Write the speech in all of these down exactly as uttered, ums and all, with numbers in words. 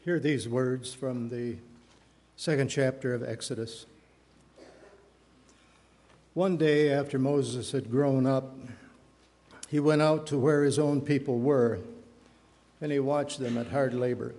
Hear these words from the second chapter of Exodus. One day after Moses had grown up, he went out to where his own people were, and he watched them at hard labor.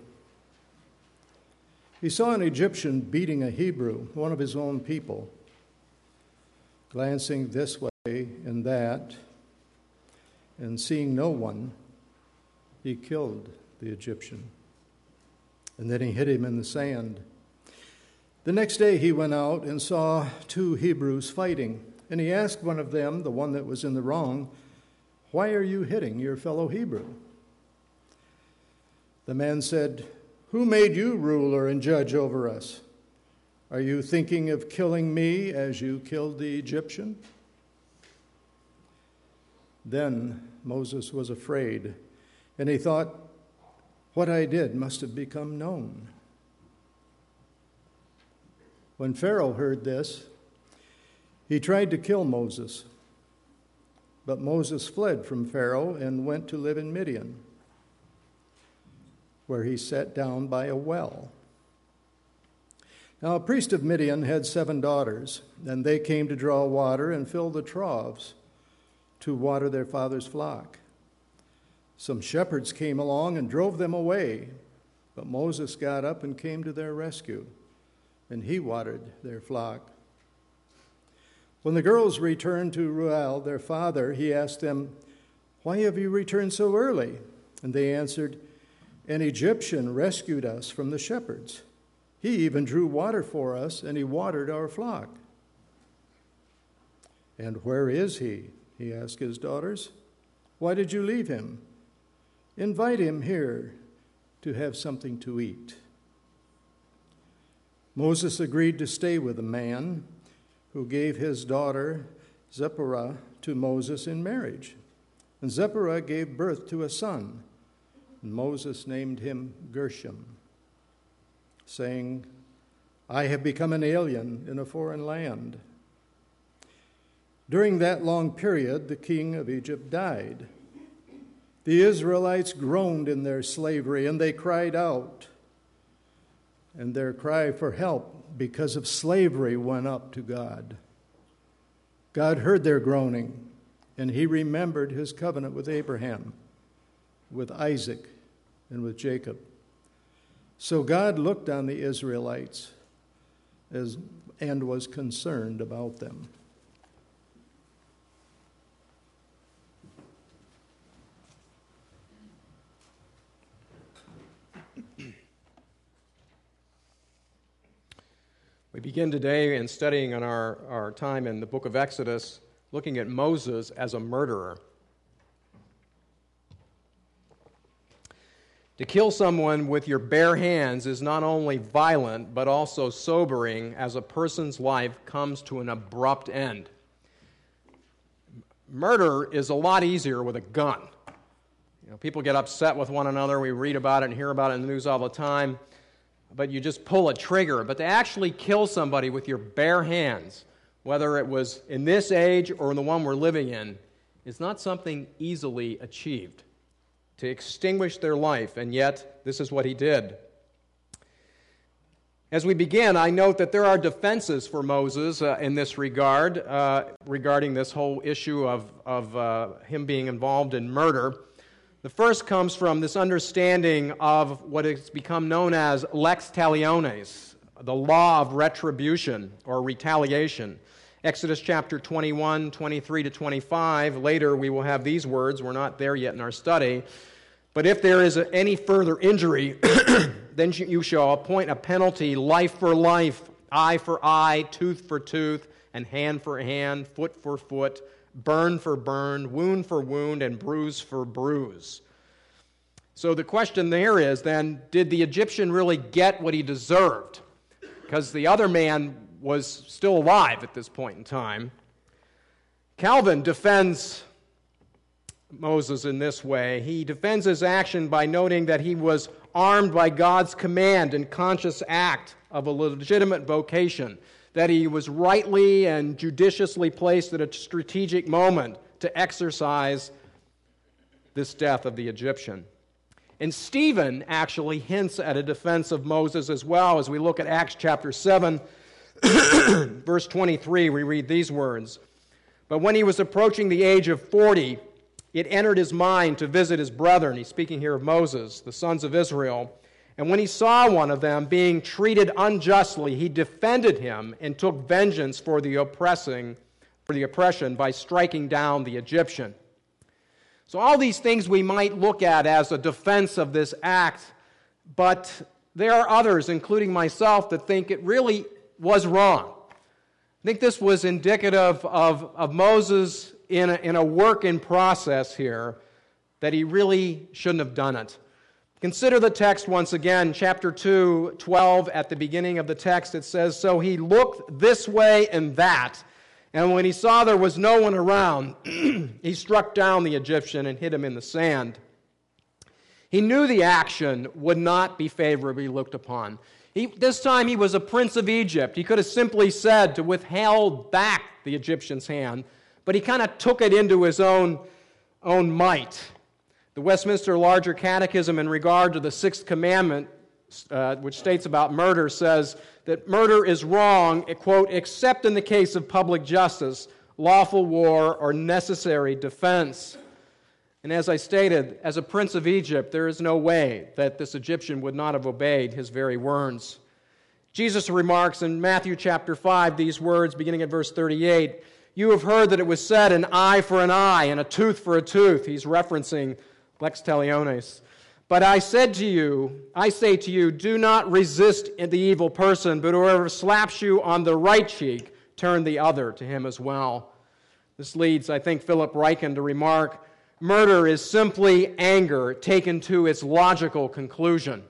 He saw an Egyptian beating a Hebrew, one of his own people. Glancing this way and that, and seeing no one, he killed the Egyptian. And then he hid him in the sand. The next day he went out and saw two Hebrews fighting. And he asked one of them, the one that was in the wrong, "Why are you hitting your fellow Hebrew?" The man said, "Who made you ruler and judge over us? Are you thinking of killing me as you killed the Egyptian?" Then Moses was afraid, and he thought, "What I did must have become known." When Pharaoh heard this, he tried to kill Moses. But Moses fled from Pharaoh and went to live in Midian, where he sat down by a well. Now a priest of Midian had seven daughters, and they came to draw water and fill the troughs to water their father's flock. Some shepherds came along and drove them away, but Moses got up and came to their rescue, and he watered their flock. When the girls returned to Reuel, their father, he asked them, "Why have you returned so early?" And they answered, "An Egyptian rescued us from the shepherds. He even drew water for us, and he watered our flock." "And where is he?" he asked his daughters. "Why did you leave him? Invite him here to have something to eat." Moses agreed to stay with the man who gave his daughter Zipporah to Moses in marriage. And Zipporah gave birth to a son, and Moses named him Gershom, saying, "I have become an alien in a foreign land." During that long period, the king of Egypt died. The Israelites groaned in their slavery, and they cried out. And their cry for help because of slavery went up to God. God heard their groaning, and he remembered his covenant with Abraham, with Isaac, and with Jacob. So God looked on the Israelites as, and was concerned about them. We begin today in studying on our, our time in the book of Exodus, looking at Moses as a murderer. To kill someone with your bare hands is not only violent, but also sobering as a person's life comes to an abrupt end. Murder is a lot easier with a gun. You know, people get upset with one another. We read about it and hear about it in the news all the time. But you just pull a trigger. But to actually kill somebody with your bare hands, whether it was in this age or in the one we're living in, is not something easily achieved. To extinguish their life, and yet this is what he did. As we begin, I note that there are defenses for Moses uh, in this regard, uh, regarding this whole issue of, of uh, him being involved in murder. The first comes from this understanding of what has become known as lex talionis, the law of retribution or retaliation. Exodus chapter twenty-one, twenty-three to twenty-five. Later we will have these words. We're not there yet in our study. But if there is any further injury, then you shall appoint a penalty, life for life, eye for eye, tooth for tooth, and hand for hand, foot for foot, burn for burn, wound for wound, and bruise for bruise. So the question there is then, did the Egyptian really get what he deserved? Because the other man was still alive at this point in time. Calvin defends Moses in this way. He defends his action by noting that he was armed by God's command and conscious act of a legitimate vocation, that he was rightly and judiciously placed at a strategic moment to exercise this death of the Egyptian. And Stephen actually hints at a defense of Moses as well. As we look at Acts chapter seven, verse twenty-three, we read these words. But when he was approaching the age of forty, it entered his mind to visit his brethren. He's speaking here of Moses, the sons of Israel. And when he saw one of them being treated unjustly, he defended him and took vengeance for the oppressing, for the oppression by striking down the Egyptian. So all these things we might look at as a defense of this act, but there are others, including myself, that think it really was wrong. I think this was indicative of, of Moses in a, in a work in process here, that he really shouldn't have done it. Consider the text once again, chapter two, twelve, at the beginning of the text, it says, So he looked this way and that, and when he saw there was no one around, he struck down the Egyptian and hid him in the sand. He knew the action would not be favorably looked upon. He, this time he was a prince of Egypt. He could have simply said to withhold back the Egyptian's hand, but he kind of took it into his own, own might. The Westminster Larger Catechism in regard to the Sixth Commandment, uh, which states about murder, says that murder is wrong, quote, except in the case of public justice, lawful war, or necessary defense. And as I stated, as a prince of Egypt, there is no way that this Egyptian would not have obeyed his very words. Jesus remarks in Matthew chapter five these words, beginning at verse thirty-eight, You have heard that it was said, an eye for an eye and a tooth for a tooth. He's referencing lex talionis. But I said to you, I say to you, do not resist the evil person, but whoever slaps you on the right cheek, turn the other to him as well. This leads, I think, Philip Ryken to remark, murder is simply anger taken to its logical conclusion.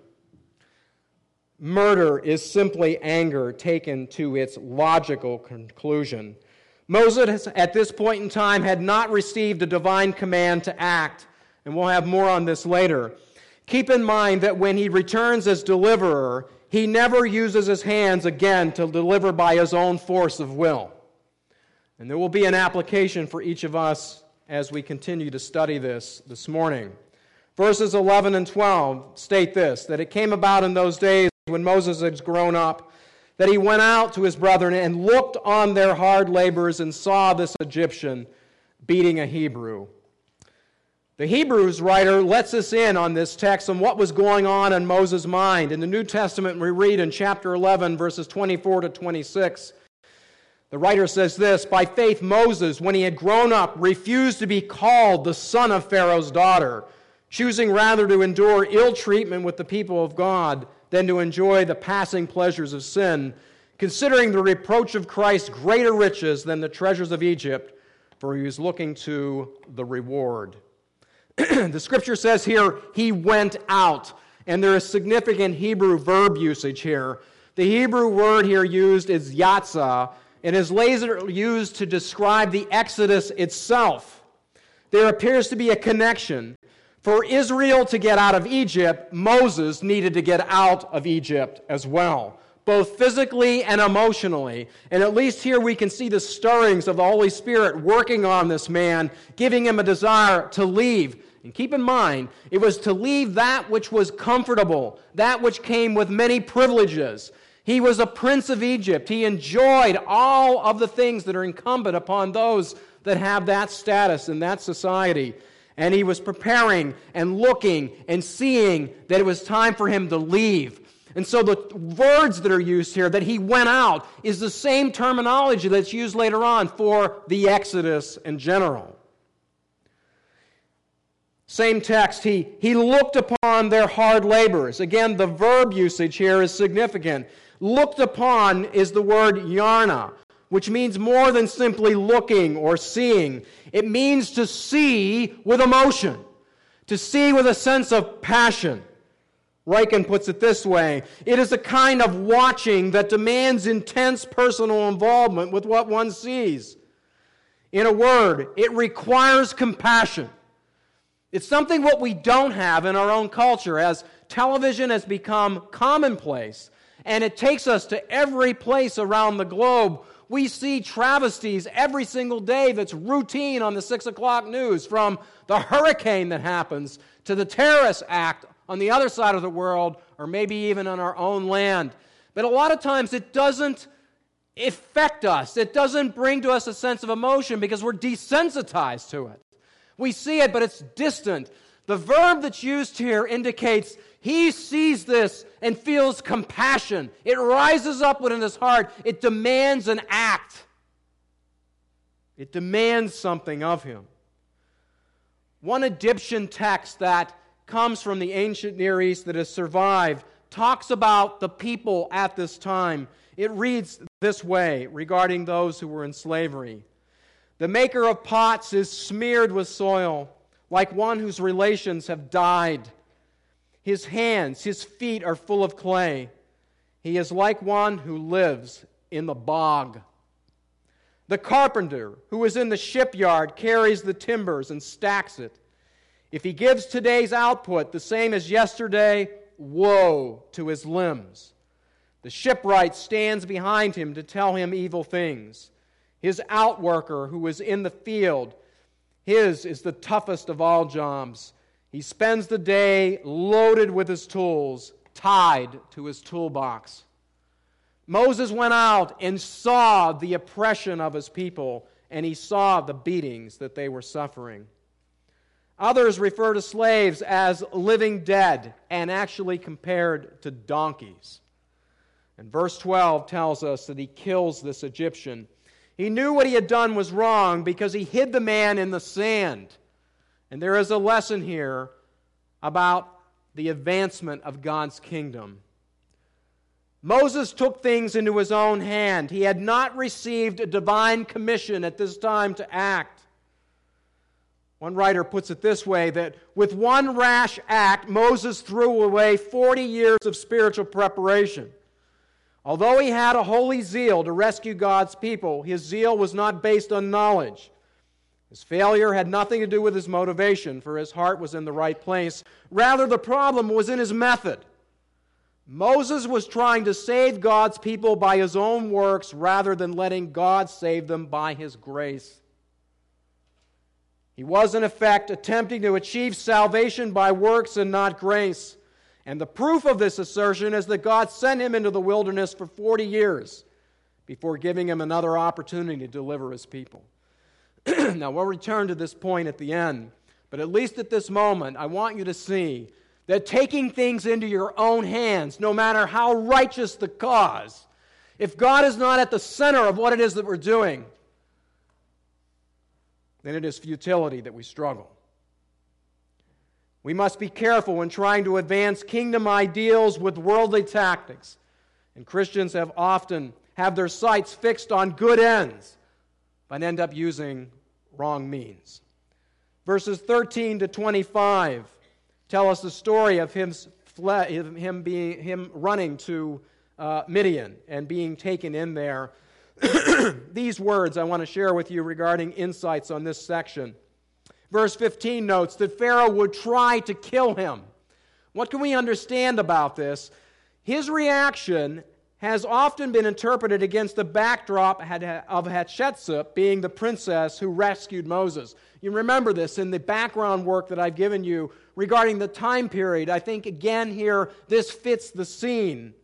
Murder is simply anger taken to its logical conclusion. Moses, at this point in time, had not received a divine command to act, and we'll have more on this later. Keep in mind that when he returns as deliverer, he never uses his hands again to deliver by his own force of will. And there will be an application for each of us as we continue to study this this morning. Verses eleven and twelve state this, that it came about in those days when Moses had grown up, that he went out to his brethren and looked on their hard labors and saw this Egyptian beating a Hebrew. The Hebrews writer lets us in on this text on what was going on in Moses' mind. In the New Testament, we read in chapter eleven, verses twenty-four to twenty-six, the writer says this, By faith Moses, when he had grown up, refused to be called the son of Pharaoh's daughter, choosing rather to endure ill treatment with the people of God than to enjoy the passing pleasures of sin, considering the reproach of Christ greater riches than the treasures of Egypt, for he was looking to the reward. The scripture says here, he went out, and there is significant Hebrew verb usage here. The Hebrew word here used is yatzah, and is later used to describe the Exodus itself. There appears to be a connection. For Israel to get out of Egypt, Moses needed to get out of Egypt as well, both physically and emotionally. And at least here we can see the stirrings of the Holy Spirit working on this man, giving him a desire to leave. And keep in mind, it was to leave that which was comfortable, that which came with many privileges. He was a prince of Egypt. He enjoyed all of the things that are incumbent upon those that have that status in that society. And he was preparing and looking and seeing that it was time for him to leave. And so the words that are used here, that he went out, is the same terminology that's used later on for the Exodus in general. Same text, he, he looked upon their hard labors. Again, the verb usage here is significant. Looked upon is the word yarna, which means more than simply looking or seeing. It means to see with emotion, to see with a sense of passion. Ryken puts it this way, it is a kind of watching that demands intense personal involvement with what one sees. In a word, it requires compassion. It's something what we don't have in our own culture, as television has become commonplace, and it takes us to every place around the globe. We see travesties every single day that's routine on the six o'clock news, from the hurricane that happens to the terrorist act on the other side of the world, or maybe even on our own land. But a lot of times it doesn't affect us. It doesn't bring to us a sense of emotion because we're desensitized to it. We see it, but it's distant. The verb that's used here indicates he sees this and feels compassion. It rises up within his heart. It demands an act. It demands something of him. One Egyptian text that comes from the ancient Near East that has survived talks about the people at this time. It reads this way regarding those who were in slavery. The maker of pots is smeared with soil, like one whose relations have died. His hands, his feet are full of clay. He is like one who lives in the bog. The carpenter who is in the shipyard carries the timbers and stacks it. If he gives today's output the same as yesterday, woe to his limbs. The shipwright stands behind him to tell him evil things. His outworker who is in the field, his is the toughest of all jobs. He spends the day loaded with his tools, tied to his toolbox. Moses went out and saw the oppression of his people, and he saw the beatings that they were suffering. Others refer to slaves as living dead and actually compared to donkeys. And verse twelve tells us that he kills this Egyptian. He knew what he had done was wrong because he hid the man in the sand. And there is a lesson here about the advancement of God's kingdom. Moses took things into his own hand. He had not received a divine commission at this time to act. One writer puts it this way, that with one rash act, Moses threw away forty years of spiritual preparation. Although he had a holy zeal to rescue God's people, his zeal was not based on knowledge. His failure had nothing to do with his motivation, for his heart was in the right place. Rather, the problem was in his method. Moses was trying to save God's people by his own works rather than letting God save them by his grace. He was, in effect, attempting to achieve salvation by works and not grace. And the proof of this assertion is that God sent him into the wilderness for forty years before giving him another opportunity to deliver his people. Now, we'll return to this point at the end, but at least at this moment, I want you to see that taking things into your own hands, no matter how righteous the cause, if God is not at the center of what it is that we're doing, then it is futility that we struggle. We must be careful when trying to advance kingdom ideals with worldly tactics. And Christians have often have their sights fixed on good ends, but end up using wrong means. Verses thirteen to twenty-five tell us the story of him, him, being, him running to uh, Midian and being taken in there. These words I want to share with you regarding insights on this section. Verse fifteen notes that Pharaoh would try to kill him. What can we understand about this? His reaction has often been interpreted against the backdrop of Hatshepsut being the princess who rescued Moses. You remember this in the background work that I've given you regarding the time period. I think again here this fits the scene.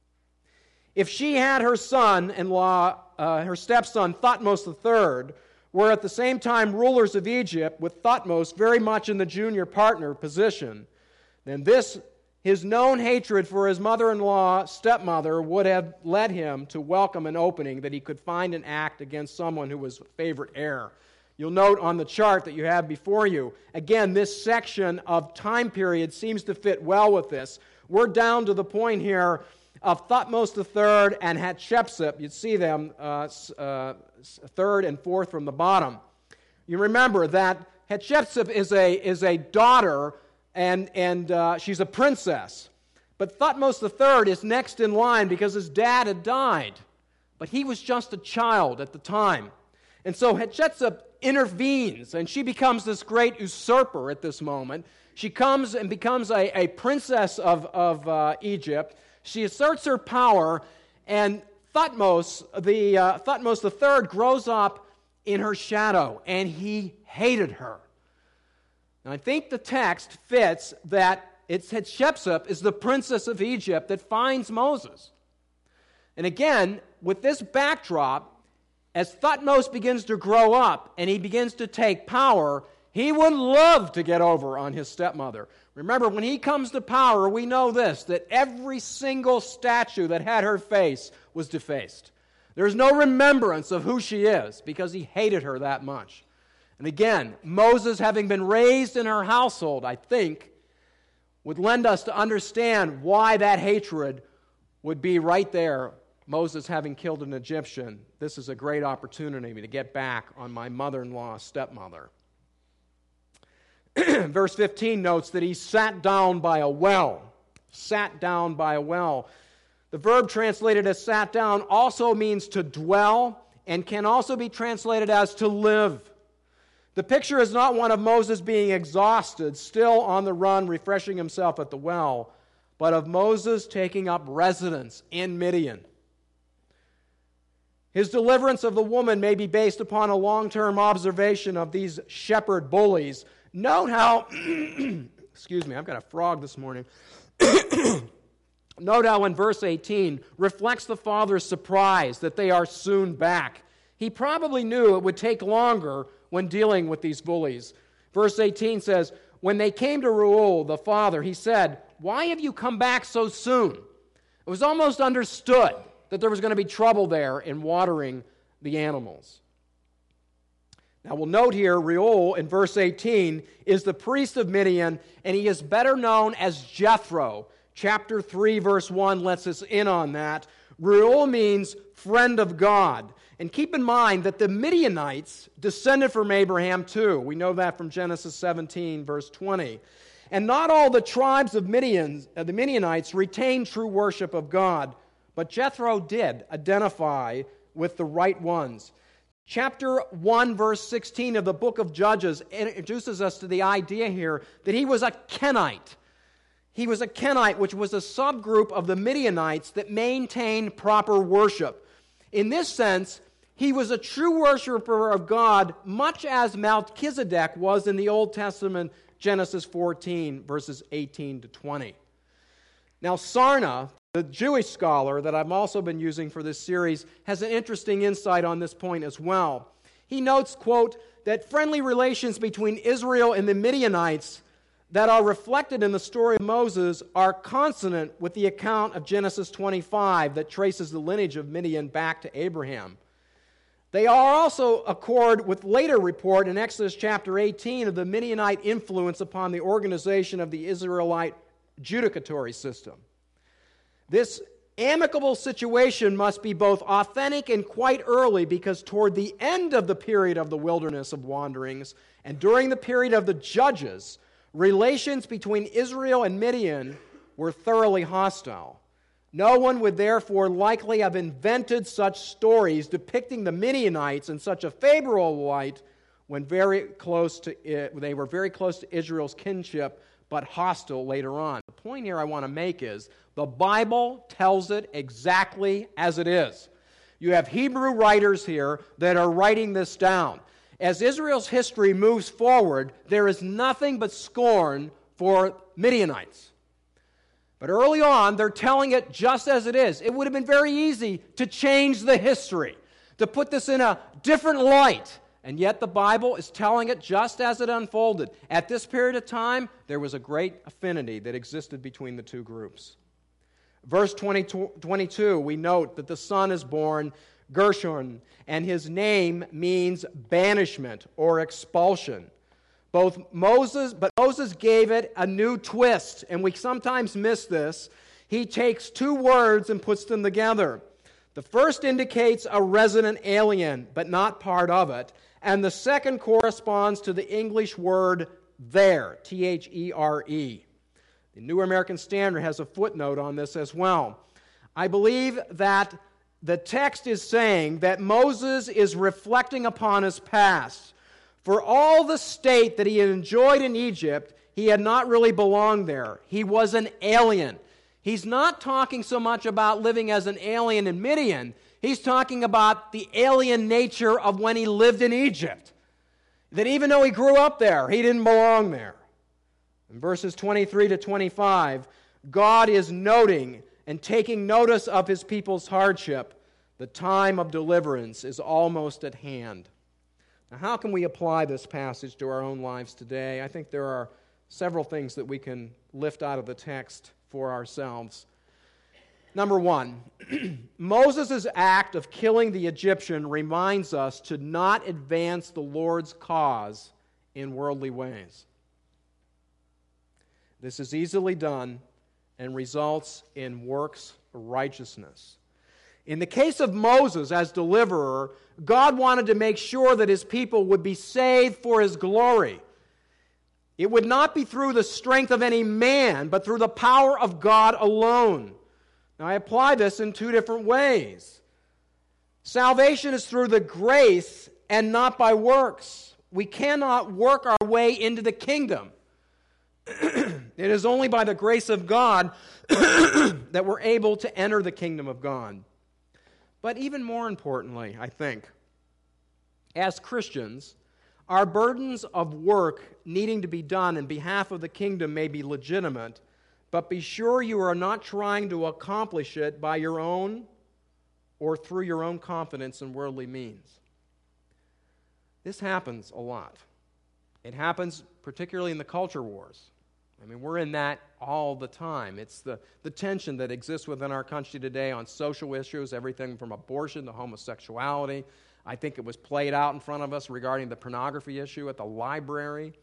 If she had her son-in-law, uh, her stepson Thutmose the third, were at the same time rulers of Egypt, with Thutmose very much in the junior partner position, then this, his known hatred for his mother-in-law, stepmother, would have led him to welcome an opening that he could find an act against someone who was favorite heir. You'll note on the chart that you have before you, again, this section of time period seems to fit well with this. We're down to the point here of Thutmose the third and Hatshepsut. You'd see them uh, uh, third and fourth from the bottom. You remember that Hatshepsut is a, is a daughter, and, and uh, she's a princess. But Thutmose the third is next in line because his dad had died. But he was just a child at the time. And so Hatshepsut intervenes, and she becomes this great usurper at this moment. She comes and becomes a, a princess of, of uh, Egypt. She asserts her power, and Thutmose, the uh, Thutmose the third, grows up in her shadow, and he hated her. Now, I think the text fits that it's Hatshepsut is the princess of Egypt that finds Moses. And again, with this backdrop, as Thutmose begins to grow up and he begins to take power, he would love to get over on his stepmother. Remember, when he comes to power, we know this, that every single statue that had her face was defaced. There's no remembrance of who she is because he hated her that much. And again, Moses, having been raised in her household, I think, would lend us to understand why that hatred would be right there. Moses having killed an Egyptian, this is a great opportunity to get back on my mother-in-law, stepmother. Verse fifteen notes that he sat down by a well. Sat down by a well. The verb translated as sat down also means to dwell and can also be translated as to live. The picture is not one of Moses being exhausted, still on the run, refreshing himself at the well, but of Moses taking up residence in Midian. His deliverance of the woman may be based upon a long-term observation of these shepherd bullies. Note how, excuse me, I've got a frog this morning. Note how in verse eighteen reflects the father's surprise that they are soon back. He probably knew it would take longer when dealing with these bullies. Verse eighteen says, when they came to Reuel, the father, he said, why have you come back so soon? It was almost understood that there was going to be trouble there in watering the animals. Now we'll note here, Reuel in verse eighteen is the priest of Midian, and he is better known as Jethro. Chapter three, verse one lets us in on that. Reuel means friend of God. And keep in mind that the Midianites descended from Abraham too. We know that from Genesis seventeen, verse twenty. And not all the tribes of Midian, uh, the Midianites retained true worship of God, but Jethro did identify with the right ones. Chapter one, verse sixteen of the book of Judges introduces us to the idea here that he was a Kenite. He was a Kenite, which was a subgroup of the Midianites that maintained proper worship. In this sense, he was a true worshiper of God, much as Melchizedek was in the Old Testament, Genesis fourteen, verses eighteen to twenty. Now, Sarna, the Jewish scholar that I've also been using for this series, has an interesting insight on this point as well. He notes, quote, that friendly relations between Israel and the Midianites that are reflected in the story of Moses are consonant with the account of Genesis twenty-five that traces the lineage of Midian back to Abraham. They are also accord with later report in Exodus chapter eighteen of the Midianite influence upon the organization of the Israelite judicatory system. This amicable situation must be both authentic and quite early, because toward the end of the period of the wilderness of wanderings and during the period of the judges, relations between Israel and Midian were thoroughly hostile. No one would therefore likely have invented such stories depicting the Midianites in such a favorable light when very close to it, they were very close to Israel's kinship, but hostile later on. The point here I want to make is the Bible tells it exactly as it is. You have Hebrew writers here that are writing this down. As Israel's history moves forward, there is nothing but scorn for Midianites. But early on, they're telling it just as it is. It would have been very easy to change the history, to put this in a different light. And yet the Bible is telling it just as it unfolded. At this period of time, there was a great affinity that existed between the two groups. Verse twenty, twenty-two, we note that the son is born Gershon, and his name means banishment or expulsion. Both Moses, but Moses gave it a new twist, and we sometimes miss this. He takes two words and puts them together. The first indicates a resident alien, but not part of it, and the second corresponds to the English word there, T H E R E. The New American Standard has a footnote on this as well. I believe that the text is saying that Moses is reflecting upon his past. For all the state that he had enjoyed in Egypt, he had not really belonged there. He was an alien. He's not talking so much about living as an alien in Midian. He's talking about the alien nature of when he lived in Egypt. That even though he grew up there, he didn't belong there. In verses twenty-three to twenty-five, God is noting and taking notice of his people's hardship. The time of deliverance is almost at hand. Now, how can we apply this passage to our own lives today? I think there are several things that we can lift out of the text for ourselves. Number one, Moses' act of killing the Egyptian reminds us to not advance the Lord's cause in worldly ways. This is easily done and results in works righteousness. In the case of Moses as deliverer, God wanted to make sure that his people would be saved for his glory. It would not be through the strength of any man, but through the power of God alone. Now, I apply this in two different ways. Salvation is through the grace and not by works. We cannot work our way into the kingdom. It is only by the grace of God that we're able to enter the kingdom of God. But even more importantly, I think, as Christians, our burdens of work needing to be done in behalf of the kingdom may be legitimate, but be sure you are not trying to accomplish it by your own or through your own confidence in worldly means. This happens a lot. It happens particularly in the culture wars. I mean, we're in that all the time. It's the, the tension that exists within our country today on social issues, everything from abortion to homosexuality. I think it was played out in front of us regarding the pornography issue at the library.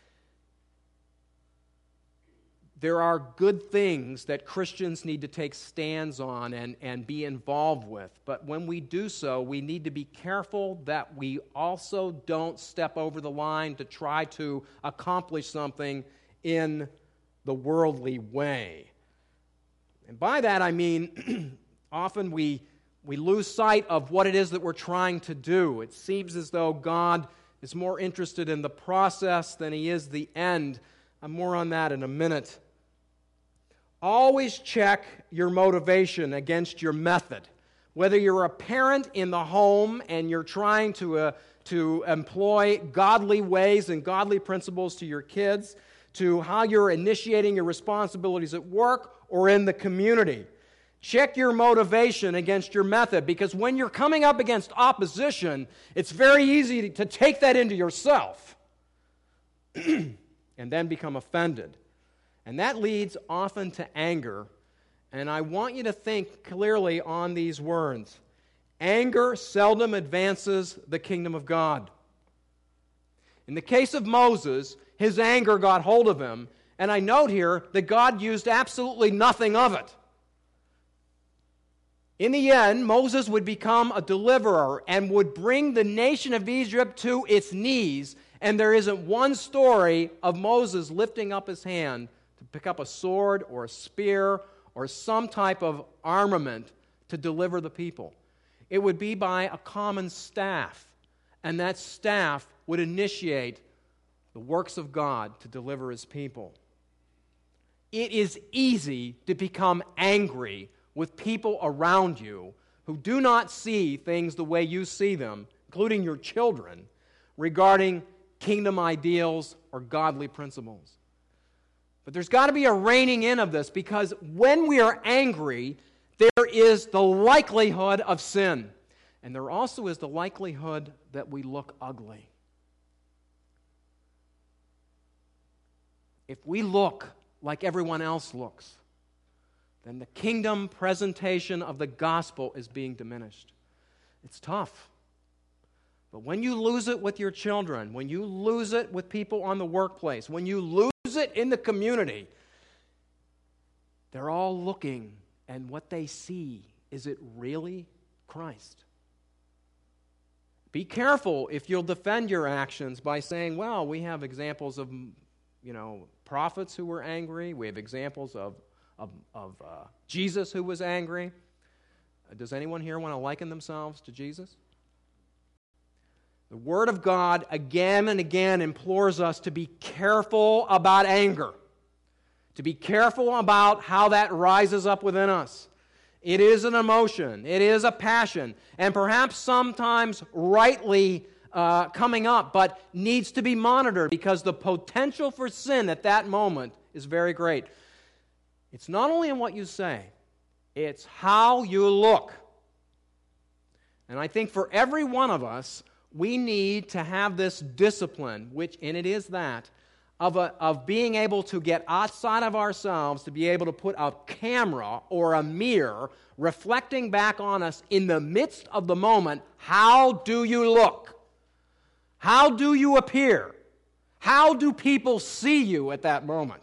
There are good things that Christians need to take stands on and, and be involved with. But when we do so, we need to be careful that we also don't step over the line to try to accomplish something in the worldly way. And by that I mean often we, we lose sight of what it is that we're trying to do. It seems as though God is more interested in the process than he is the end. I'm more on that in a minute. Always check your motivation against your method. Whether you're a parent in the home and you're trying to, uh, to employ godly ways and godly principles to your kids, to how you're initiating your responsibilities at work or in the community. Check your motivation against your method, because when you're coming up against opposition, it's very easy to take that into yourself and then become offended. And that leads often to anger. And I want you to think clearly on these words. Anger seldom advances the kingdom of God. In the case of Moses, his anger got hold of him, and I note here that God used absolutely nothing of it. In the end, Moses would become a deliverer and would bring the nation of Egypt to its knees, and there isn't one story of Moses lifting up his hand to pick up a sword or a spear or some type of armament to deliver the people. It would be by a common staff, and that staff would initiate the works of God to deliver his people. It is easy to become angry with people around you who do not see things the way you see them, including your children, regarding kingdom ideals or godly principles. But there's got to be a reining in of this, because when we are angry, there is the likelihood of sin. And there also is the likelihood that we look ugly. If we look like everyone else looks, then the kingdom presentation of the gospel is being diminished. It's tough. But when you lose it with your children, when you lose it with people on the workplace, when you lose it in the community, they're all looking, and what they see, is it really Christ? Be careful if you'll defend your actions by saying, well, we have examples of, you know, prophets who were angry. We have examples of, of, of uh, Jesus who was angry. Uh, does anyone here want to liken themselves to Jesus? The Word of God again and again implores us to be careful about anger, to be careful about how that rises up within us. It is an emotion, it is a passion, and perhaps sometimes rightly uh, coming up, but needs to be monitored because the potential for sin at that moment is very great. It's not only in what you say, it's how you look. And I think for every one of us, we need to have this discipline, which, and it is that, of, a, of being able to get outside of ourselves, to be able to put a camera or a mirror reflecting back on us in the midst of the moment. How do you look? How do you appear? How do people see you at that moment?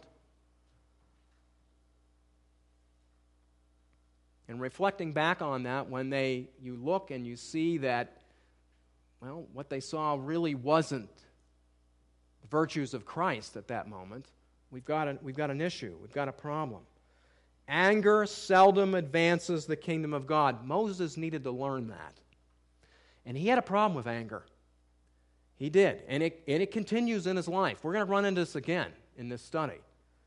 And reflecting back on that, when they you look and you see that, well, what they saw really wasn't the virtues of Christ at that moment, we've got a, we've got an issue, we've got a problem. Anger seldom advances the kingdom of God. Moses needed to learn that. And he had a problem with anger. He did. And it, and it continues in his life. We're going to run into this again in this study.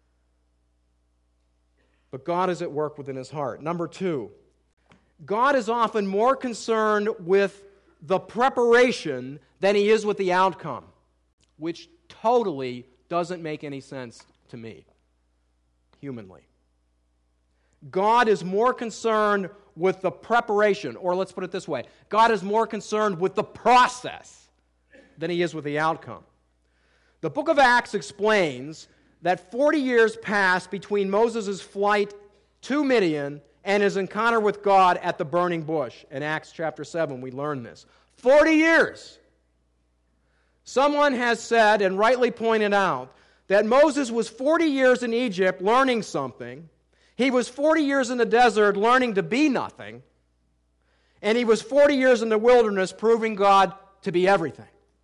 But God is at work within his heart. Number two, God is often more concerned with the preparation than he is with the outcome, which totally doesn't make any sense to me, humanly. God is more concerned with the preparation, or let's put it this way, God is more concerned with the process than he is with the outcome. The book of Acts explains that forty years passed between Moses' flight to Midian and his encounter with God at the burning bush. In Acts chapter seven, we learn this. forty years. Someone has said, and rightly pointed out, that Moses was forty years in Egypt learning something. He was forty years in the desert learning to be nothing. And he was forty years in the wilderness proving God to be everything.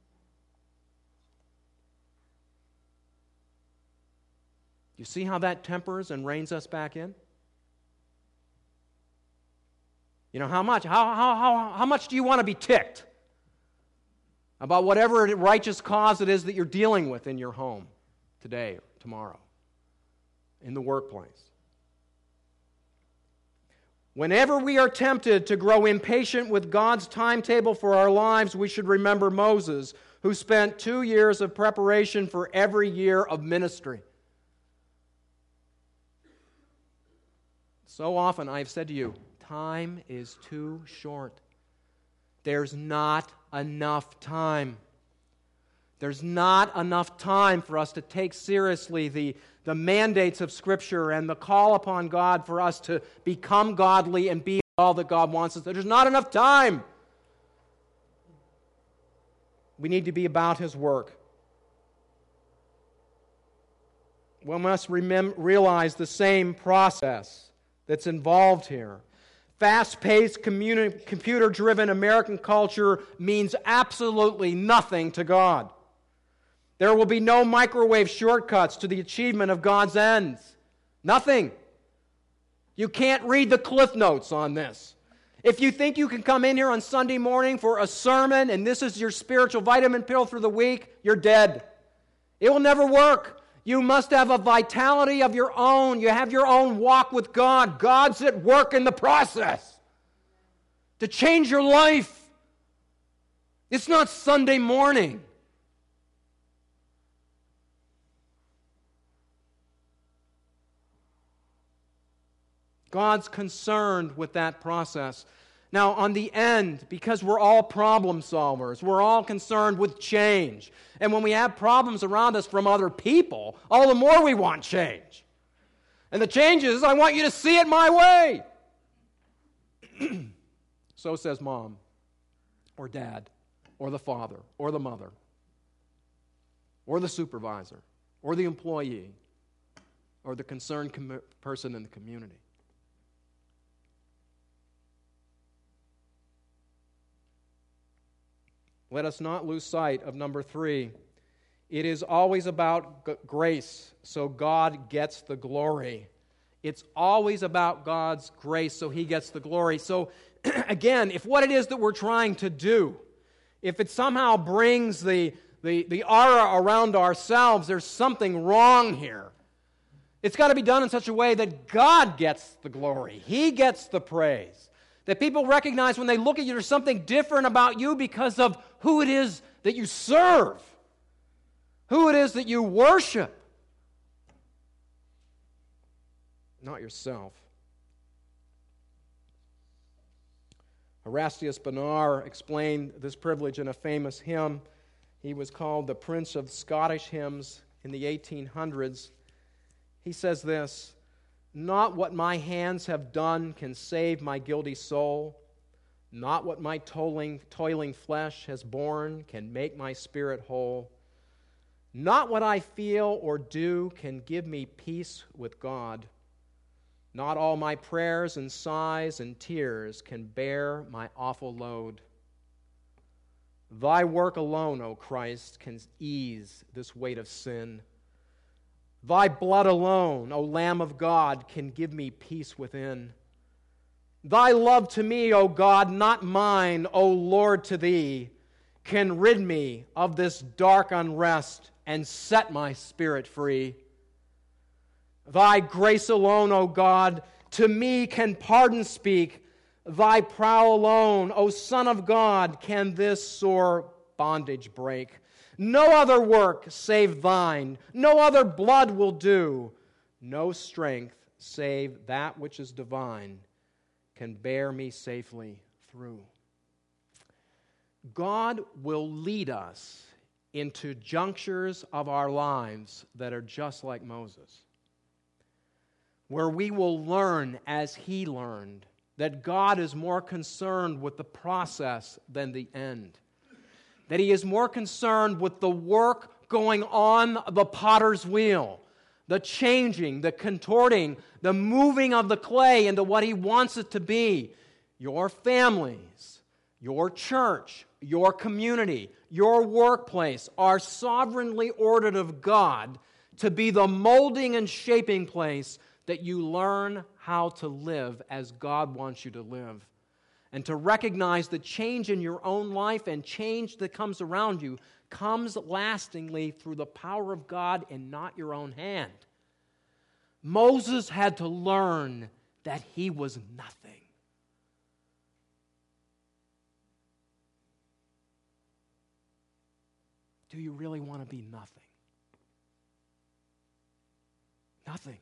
You see how that tempers and reins us back in? You know, how much? How, how, how, how much do you want to be ticked about whatever righteous cause it is that you're dealing with in your home today or tomorrow, in the workplace? Whenever we are tempted to grow impatient with God's timetable for our lives, we should remember Moses, who spent two years of preparation for every year of ministry. So often I've said to you, time is too short. There's not enough time. There's not enough time for us to take seriously the, the mandates of Scripture and the call upon God for us to become godly and be all that God wants us. There's not enough time. We need to be about His work. We must remem- realize the same process that's involved here. Fast-paced, communi- computer-driven American culture means absolutely nothing to God. There will be no microwave shortcuts to the achievement of God's ends. Nothing. You can't read the Cliff Notes on this. If you think you can come in here on Sunday morning for a sermon and this is your spiritual vitamin pill for the week, you're dead. It will never work. You must have a vitality of your own. You have your own walk with God. God's at work in the process to change your life. It's not Sunday morning. God's concerned with that process. Now, on the end, because we're all problem solvers, we're all concerned with change. And when we have problems around us from other people, all the more we want change. And the change is, I want you to see it my way. So says mom, or dad, or the father, or the mother, or the supervisor, or the employee, or the concerned com- person in the community. Let us not lose sight of number three. It is always about g- grace, so God gets the glory. It's always about God's grace, so He gets the glory. So, again, if what it is that we're trying to do, if it somehow brings the, the, the aura around ourselves, there's something wrong here. It's got to be done in such a way that God gets the glory. He gets the praise. That people recognize when they look at you, there's something different about you because of who it is that you serve, who it is that you worship, not yourself. Erastus Bonar explained this privilege in a famous hymn. He was called the Prince of Scottish Hymns in the eighteen hundreds. He says this, "Not what my hands have done can save my guilty soul. Not what my toiling, toiling flesh has borne can make my spirit whole. Not what I feel or do can give me peace with God. Not all my prayers and sighs and tears can bear my awful load. Thy work alone, O Christ, can ease this weight of sin. Thy blood alone, O Lamb of God, can give me peace within. Thy love to me, O God, not mine, O Lord, to Thee, can rid me of this dark unrest and set my spirit free. Thy grace alone, O God, to me can pardon speak. Thy prow alone, O Son of God, can this sore bondage break. No other work save Thine, no other blood will do. No strength save that which is divine can bear me safely through." God will lead us into junctures of our lives that are just like Moses, where we will learn as he learned that God is more concerned with the process than the end, that he is more concerned with the work going on the potter's wheel, the changing, the contorting, the moving of the clay into what he wants it to be. Your families, your church, your community, your workplace are sovereignly ordered of God to be the molding and shaping place that you learn how to live as God wants you to live. And to recognize the change in your own life and change that comes around you comes lastingly through the power of God and not your own hand. Moses had to learn that he was nothing. Do you really want to be nothing? Nothing.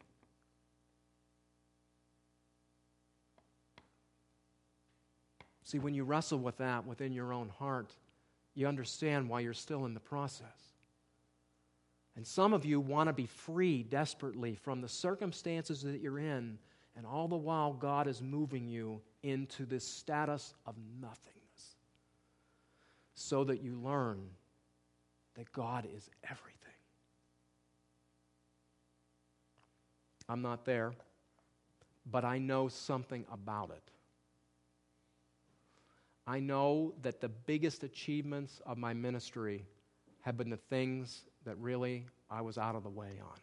See, when you wrestle with that within your own heart, you understand why you're still in the process. And some of you want to be free desperately from the circumstances that you're in, and all the while God is moving you into this status of nothingness so that you learn that God is everything. I'm not there, but I know something about it. I know that the biggest achievements of my ministry have been the things that really I was out of the way on.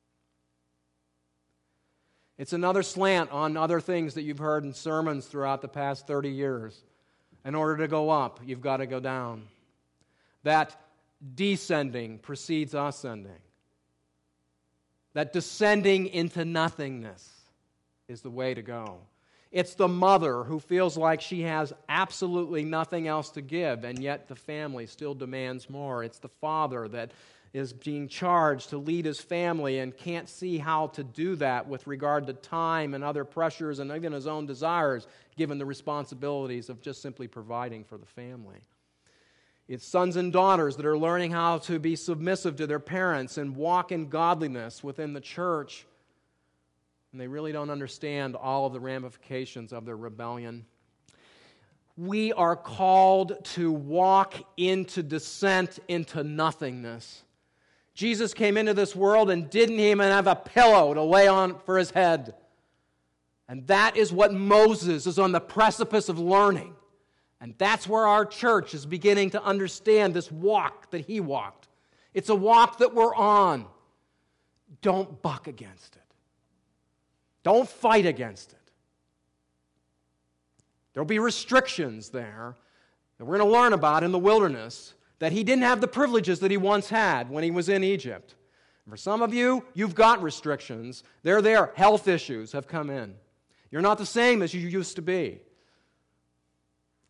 It's another slant on other things that you've heard in sermons throughout the past thirty years. In order to go up, you've got to go down. That descending precedes ascending. That descending into nothingness is the way to go. It's the mother who feels like she has absolutely nothing else to give, and yet the family still demands more. It's the father that is being charged to lead his family and can't see how to do that with regard to time and other pressures and even his own desires, given the responsibilities of just simply providing for the family. It's sons and daughters that are learning how to be submissive to their parents and walk in godliness within the church. And they really don't understand all of the ramifications of their rebellion. We are called to walk into descent into nothingness. Jesus came into this world and didn't even have a pillow to lay on for his head. And that is what Moses is on the precipice of learning. And that's where our church is beginning to understand this walk that he walked. It's a walk that we're on. Don't buck against it. Don't fight against it. There'll be restrictions there that we're going to learn about in the wilderness, that he didn't have the privileges that he once had when he was in Egypt. And for some of you, you've got restrictions. They're there. Health issues have come in. You're not the same as you used to be.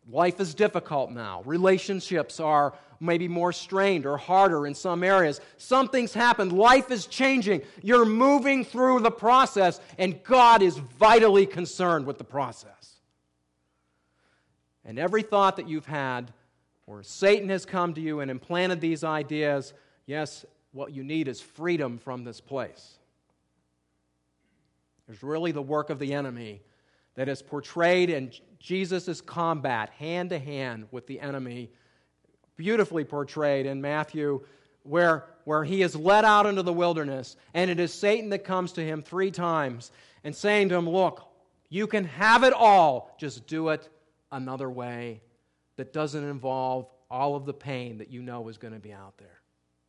Life is difficult now. Relationships are maybe more strained or harder in some areas. Something's happened. Life is changing. You're moving through the process, and God is vitally concerned with the process. And every thought that you've had where Satan has come to you and implanted these ideas, yes, what you need is freedom from this place. There's really the work of the enemy that is portrayed in Jesus' combat hand to hand with the enemy, beautifully portrayed in Matthew, where, where he is led out into the wilderness, and it is Satan that comes to him three times and saying to him, look, you can have it all, just do it another way that doesn't involve all of the pain that you know is going to be out there.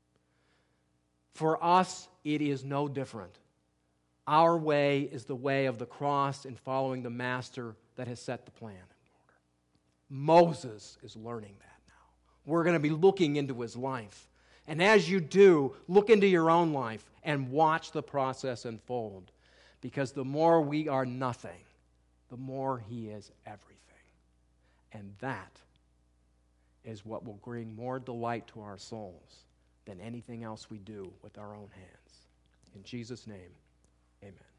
For us, it is no different. Our way is the way of the cross and following the master that has set the plan in order. Moses is learning that now. We're going to be looking into his life. And as you do, look into your own life and watch the process unfold. Because the more we are nothing, the more he is everything. And that is what will bring more delight to our souls than anything else we do with our own hands. In Jesus' name, amen.